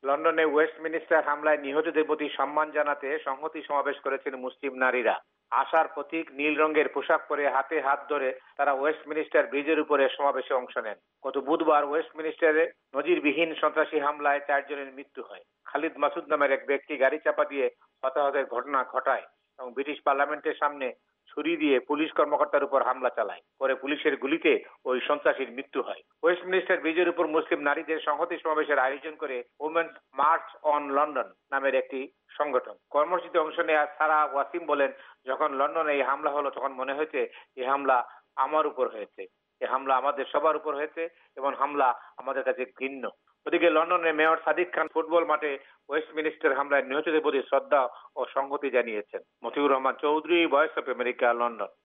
লন্ডনে ওয়েস্টমিনিস্টার হামলায় নিহতদের প্রতি সম্মান জানাতে সংহতি সমাবেশ করেছেন মুসলিম নারীরা। আশার প্রতীক নীল রঙের পোশাক পরে হাতে হাত ধরে তারা ওয়েস্টমিনিস্টার ব্রিজের উপরে সমাবেশে অংশ নেন। গত বুধবার ওয়েস্টমিনিস্টারে নজিরবিহীন সন্ত্রাসী হামলায় 4 জনের মৃত্যু হয়। খালিদ মাসুদ নামের এক ব্যক্তি গাড়ি চাপা দিয়ে হতাহতের ঘটনা ঘটায় এবং ব্রিটিশ পার্লামেন্টের সামনে ছুরি দিয়ে পুলিশ কর্মকর্তার উপর হামলা চালায়। পরে পুলিশের গুলিতে ওই সন্ত্রাসীর মৃত্যু হয়। ওয়েস্টমিনিস্টার ব্রিজের উপর মুসলিম নারীদের সংহতি সমাবেশের আয়োজন করে উমেন্স মার্চ অন লন্ডন নামের একটি সংগঠন। কর্মসূচিতে অংশ নেওয়া সারা ওয়াসিম বলেন, যখন লন্ডনে এই হামলা হলো তখন মনে হয়েছে এই হামলা আমার উপর হয়েছে, এই হামলা আমাদের সবার উপর হয়েছে এবং হামলা আমাদের কাছে ঘৃণ্য। ওদিকে লন্ডনের মেয়র সাদিক খান ফুটবল মাঠে ওয়েস্টমিনিস্টার হামলায় নিহতদের প্রতি শ্রদ্ধা ও সংহতি জানিয়েছেন। Matiur Rahman Chowdhury, voice of America, London.